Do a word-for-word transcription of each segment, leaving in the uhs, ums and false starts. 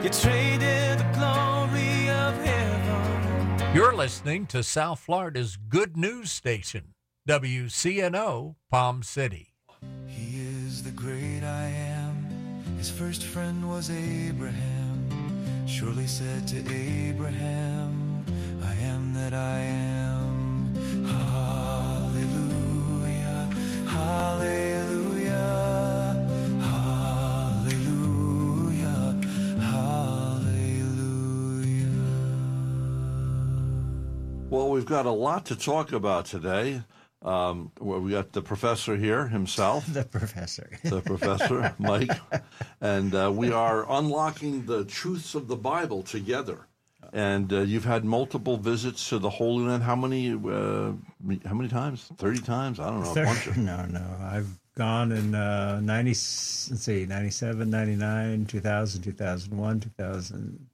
You traded the glory of heaven. You're listening to South Florida's good news station, W C N O Palm City. He is the great I am. His first friend was Abraham. Surely said to Abraham, I am that I am. Hallelujah, hallelujah, hallelujah, hallelujah. Well, we've got a lot to talk about today. Um, well, we got the professor here himself. The professor. The professor, Mike. And uh, we are unlocking the truths of the Bible together. And uh, you've had multiple visits to the Holy Land. How many uh, How many times? thirty times? I don't know. A bunch of... No, no. I've gone in uh, ninety, let's see, ninety-seven, ninety-nine, two thousand, two thousand one, two thousand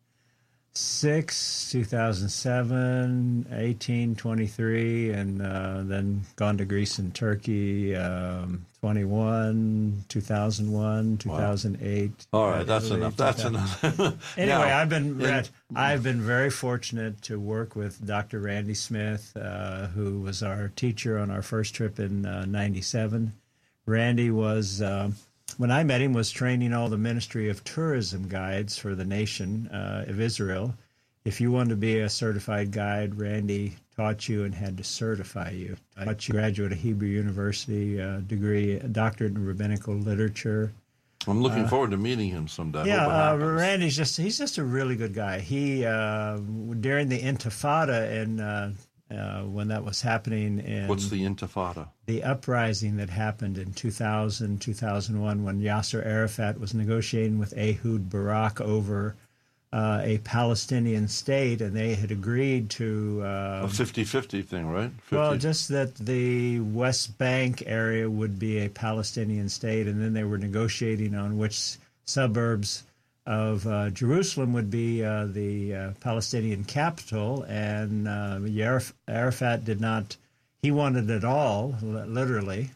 six, two thousand seven, eighteen, twenty-three, and uh, then gone to Greece and Turkey, um, twenty-one, two thousand one, two thousand eight. All right, that's Italy, enough. That's enough. Anyway, now, I've been in, I've been very fortunate to work with Doctor Randy Smith, uh, who was our teacher on our first trip in uh, ninety-seven. Randy was, uh, when I met him, was training all the Ministry of Tourism guides for the nation uh, of Israel. If you wanted to be a certified guide, Randy taught you and had to certify you. Taught you graduate of Hebrew University, uh, degree, a doctorate in rabbinical literature. I'm looking uh, forward to meeting him someday. Yeah, uh, Randy's just, he's just a really good guy. He, uh, during the Intifada and uh, uh, when that was happening in... What's the Intifada? The uprising that happened in two thousand, two thousand one when Yasser Arafat was negotiating with Ehud Barak over uh, a Palestinian state, and they had agreed to... Uh, a fifty-fifty thing, right? fifty. Well, just that the West Bank area would be a Palestinian state, and then they were negotiating on which suburbs of uh, Jerusalem would be uh, the uh, Palestinian capital, and uh, Yaraf- Arafat did not... He wanted it all, literally,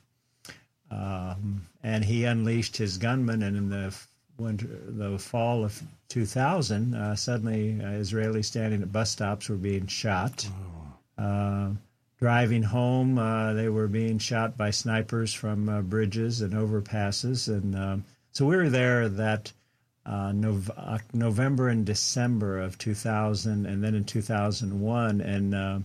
um, and he unleashed his gunmen. And in the winter, the fall of two thousand, uh, suddenly uh, Israelis standing at bus stops were being shot. Oh. Uh, driving home, uh, they were being shot by snipers from uh, bridges and overpasses. And um, so we were there that uh, Nov- uh, November and December of two thousand, and then in two thousand one, and uh,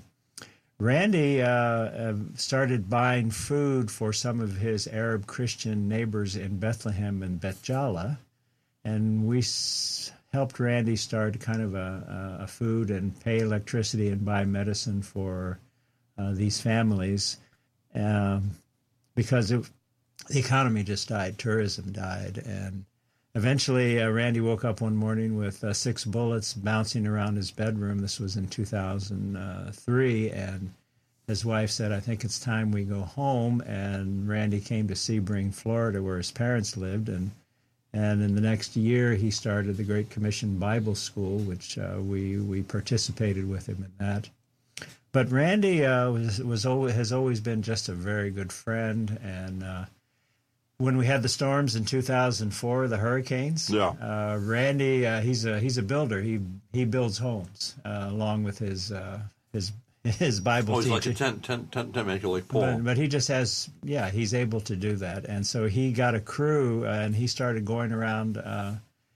Randy uh, started buying food for some of his Arab Christian neighbors in Bethlehem and Beth Jala, and we s- helped Randy start kind of a, a food and pay electricity and buy medicine for uh, these families um, because it, the economy just died, tourism died, and eventually uh, Randy woke up one morning with uh, six bullets bouncing around his bedroom. This was in two thousand three, and his wife said, I think it's time we go home. And Randy came to Sebring, Florida, where his parents lived. And and in the next year, he started the Great Commission Bible School, which uh, we, we participated with him in that. But Randy uh, was, was always, has always been just a very good friend. And uh, when we had the storms in two thousand four, the hurricanes, yeah. uh, Randy, uh, he's a he's a builder. He he builds homes uh, along with his uh, his his Bible oh, he's teaching. like a tent, tent, tent, tent maker like Paul. But, but he just has, yeah, he's able to do that. And so he got a crew, uh, and he started going around uh,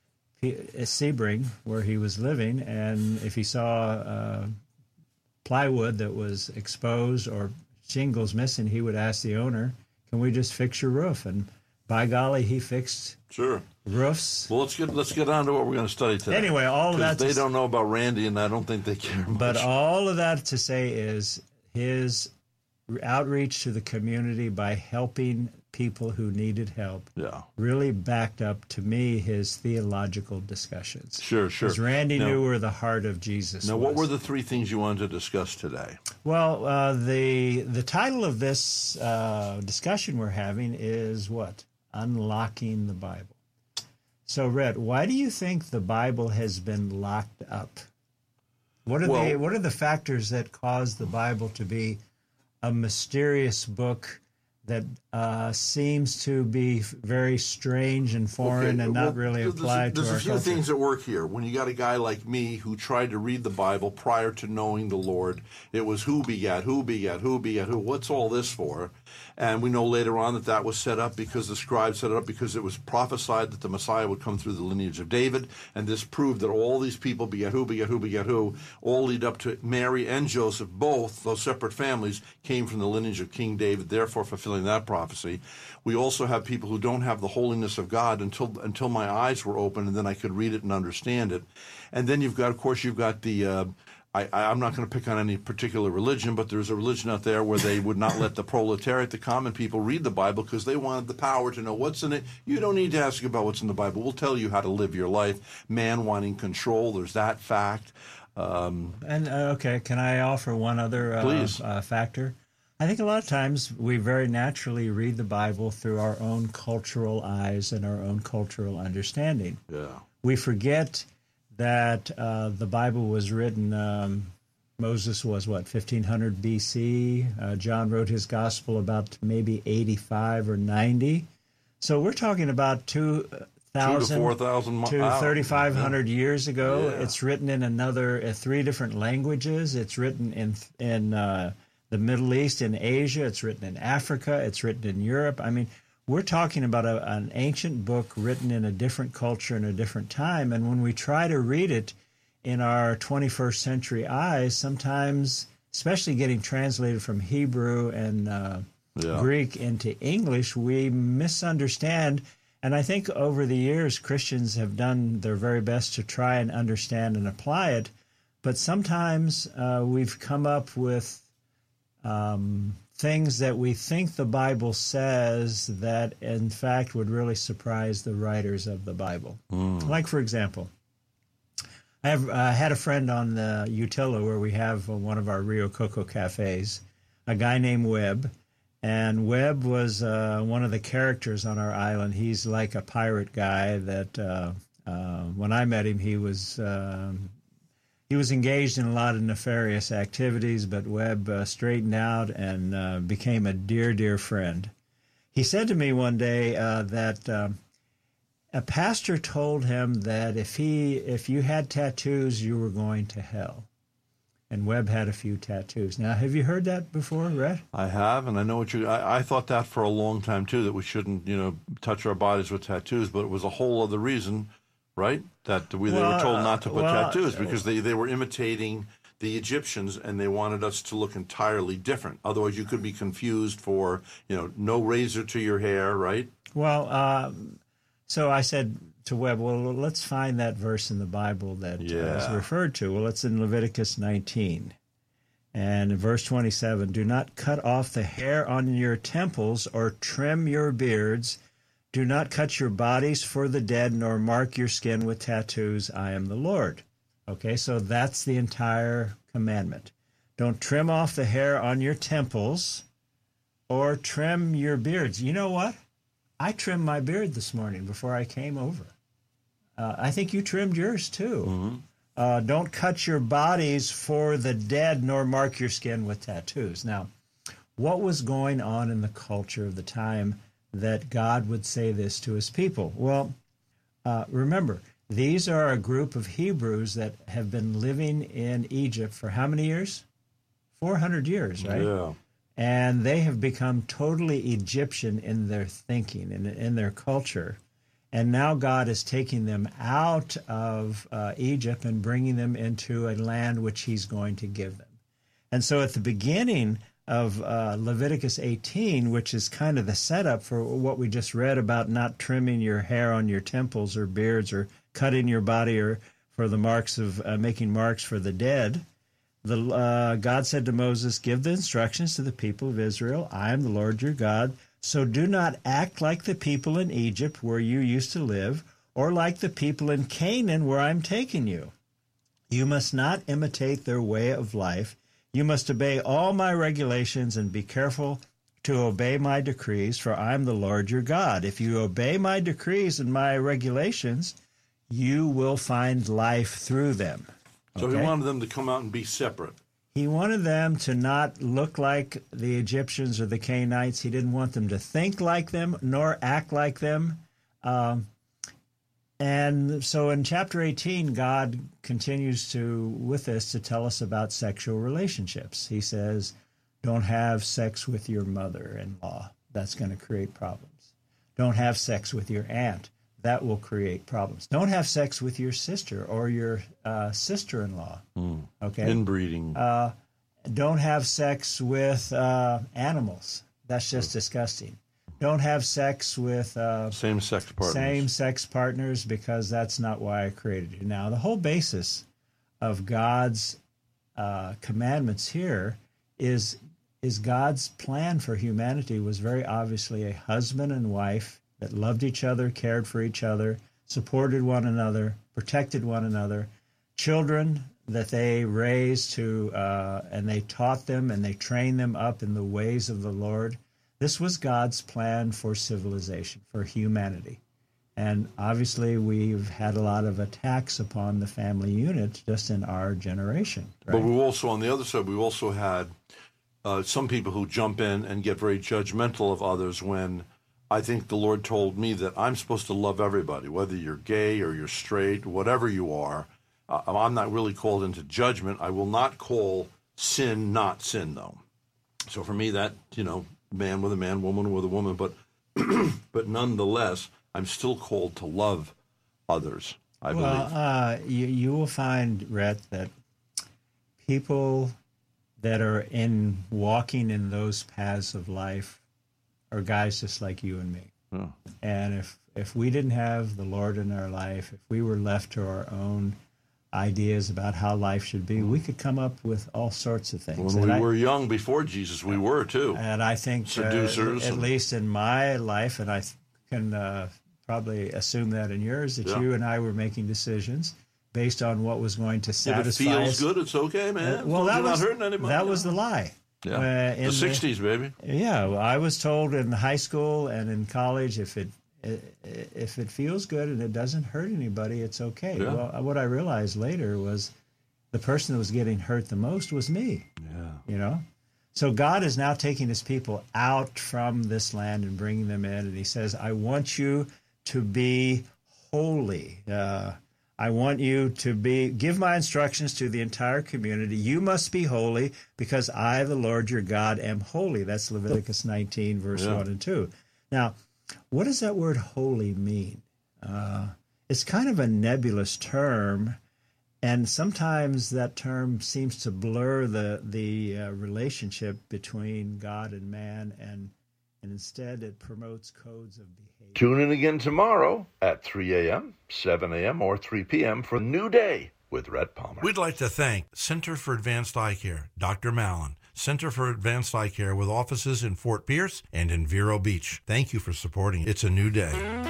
Sebring, where he was living, and if he saw uh, plywood that was exposed or shingles missing, he would ask the owner, can we just fix your roof? And by golly, he fixed sure roofs. Well, let's get let's get on to what we're going to study today. Anyway, all of that. They don't know about Randy, and I don't think they care much. But all of that to say is his outreach to the community by helping people who needed help. Yeah, really backed up to me his theological discussions. Sure, sure. Because Randy now, knew where the heart of Jesus now, was. what were the three things you wanted to discuss today? Well, uh, the the title of this uh, discussion we're having is what? Unlocking the Bible. So, Rhett, why do you think the Bible has been locked up? What are well, the what are the factors that cause the Bible to be a mysterious book that uh, seems to be very strange and foreign Okay, and well, not really there's- apply to There's our a few culture. things that work here. When you got a guy like me who tried to read the Bible prior to knowing the Lord, it was who begat, who begat, who begat, who. What's all this for? And we know later on that that was set up because the scribe set it up because it was prophesied that the Messiah would come through the lineage of David, and this proved that all these people begat who, begat who, begat who, all lead up to Mary and Joseph. Both those separate families came from the lineage of King David, therefore fulfilling that prophecy. We also have people who don't have the holiness of God until until my eyes were open, and then I could read it and understand it. And then you've got, of course, you've got the. Uh, I, I'm not going to pick on any particular religion, but there's a religion out there where they would not let the proletariat, the common people, read the Bible because they wanted the power to know what's in it. You don't need to ask about what's in the Bible. We'll tell you how to live your life. Man wanting control, there's that fact. Um, And uh, okay, can I offer one other uh, Please. uh, factor? I think a lot of times we very naturally read the Bible through our own cultural eyes and our own cultural understanding. yeah. We forget that uh, the Bible was written, um, Moses was what, fifteen hundred B C? Uh, John wrote his gospel about maybe eighty-five or ninety. So we're talking about two thousand Two to four thousand mi- to wow. thirty-five hundred years ago. Yeah. It's written in another uh, three different languages. It's written in in uh, the Middle East, in Asia. It's written in Africa. It's written in Europe. I mean, we're talking about a, an ancient book written in a different culture and a different time. And when we try to read it in our twenty-first century eyes, sometimes, especially getting translated from Hebrew and uh, Yeah. Greek into English, we misunderstand. And I think over the years, Christians have done their very best to try and understand and apply it. But sometimes uh, we've come up with um, things that we think the Bible says that, in fact, would really surprise the writers of the Bible. Mm. Like, for example, I have uh, had a friend on the Utila where we have uh, one of our Rio Coco cafes, a guy named Webb. And Webb was uh, one of the characters on our island. He's like a pirate guy that uh, uh, when I met him, he was um, he was engaged in a lot of nefarious activities, but Webb uh, straightened out and uh, became a dear, dear friend. He said to me one day uh, that um, a pastor told him that if he if you had tattoos, you were going to hell. And Webb had a few tattoos. Now, have you heard that before, Rhett? I have, and I know what you. I, I thought that for a long time too, that we shouldn't, you know, touch our bodies with tattoos. But it was a whole other reason, right? That we they were Well, told not to put well, tattoos because they, they were imitating the Egyptians, and they wanted us to look entirely different. Otherwise, you could be confused for, you know, no razor to your hair, right? Well, uh, so I said to Webb, well, let's find that verse in the Bible that uh, is Yeah. referred to. Well, it's in Leviticus nineteen. And in verse twenty-seven, do not cut off the hair on your temples or trim your beards. Do not cut your bodies for the dead, nor mark your skin with tattoos. I am the Lord. Okay, so that's the entire commandment. Don't trim off the hair on your temples or trim your beards. You know what? I trimmed my beard this morning before I came over. Uh, I think you trimmed yours too. Mm-hmm. Uh, don't cut your bodies for the dead, nor mark your skin with tattoos. Now, what was going on in the culture of the time that God would say this to his people? Well, uh, remember, these are a group of Hebrews that have been living in Egypt for how many years? four hundred years, right? Yeah. And they have become totally Egyptian in their thinking and in their culture. And now God is taking them out of uh, Egypt and bringing them into a land which he's going to give them. And so at the beginning of uh, Leviticus eighteen, which is kind of the setup for what we just read about not trimming your hair on your temples or beards or cutting your body or for the marks of uh, making marks for the dead, the uh, God said to Moses, give the instructions to the people of Israel. I am the Lord your God. So do not act like the people in Egypt where you used to live, or like the people in Canaan where I'm taking you. You must not imitate their way of life. You must obey all my regulations and be careful to obey my decrees, for I'm the Lord your God. If you obey my decrees and my regulations, you will find life through them. So Okay? he wanted them to come out and be separate. he wanted them to not look like the Egyptians or the Canaanites. He didn't want them to think like them nor act like them. Um, and so in chapter eighteen, God continues to, with this, to tell us about sexual relationships. He says, don't have sex with your mother-in-law. That's going to create problems. Don't have sex with your aunt. That will create problems. Don't have sex with your sister or your uh, sister-in-law. Mm. Okay, inbreeding. Uh, don't have sex with uh, animals. That's just mm. disgusting. Don't have sex with uh, same-sex partners. Same-sex partners, because that's not why I created you. Now, the whole basis of God's uh, commandments here is is God's plan for humanity was very obviously a husband and wife that loved each other, cared for each other, supported one another, protected one another, children that they raised to, uh, and they taught them and they trained them up in the ways of the Lord. This was God's plan for civilization, for humanity. And obviously we've had a lot of attacks upon the family unit just in our generation. Right? But we also, on the other side, we also had uh, some people who jump in and get very judgmental of others when I think the Lord told me that I'm supposed to love everybody, whether you're gay or you're straight, whatever you are. Uh, I'm not really called into judgment. I will not call sin not sin, though. So for me, that, you know, man with a man, woman with a woman, but but nonetheless, I'm still called to love others, I well, believe. Uh, you, you will find, Rhett, that people that are in walking in those paths of life are guys just like you and me. Yeah. And if if we didn't have the Lord in our life, if we were left to our own ideas about how life should be, we could come up with all sorts of things. When and we I, were young before Jesus, we were too. And I think, Seducers uh, at and, least in my life, and I can uh, probably assume that in yours, that yeah. you and I were making decisions based on what was going to satisfy if it feels us. good, it's okay, man. Uh, well, that You're was, not hurting anybody. that was the lie. Yeah. Uh, in the sixties, baby. Yeah, well, I was told in high school and in college, if it if it feels good and it doesn't hurt anybody, it's okay. Yeah. Well, what I realized later was the person that was getting hurt the most was me. Yeah. You know? So God is now taking his people out from this land and bringing them in, and he says, I want you to be holy. Uh, I want you to be, give my instructions to the entire community. You must be holy because I, the Lord your God, am holy. That's Leviticus nineteen, verse yeah. one and two. Now, what does that word holy mean? Uh, it's kind of a nebulous term, and sometimes that term seems to blur the, the uh, relationship between God and man, and, and instead it promotes codes of behavior. Tune in again tomorrow at three a.m., seven a.m., or three p.m. for a new day with Rhett Palmer. We'd like to thank Center for Advanced Eye Care, Doctor Mallon, Center for Advanced Eye Care with offices in Fort Pierce and in Vero Beach. Thank you for supporting It's a New Day.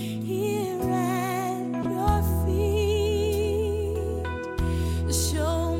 Show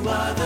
You are the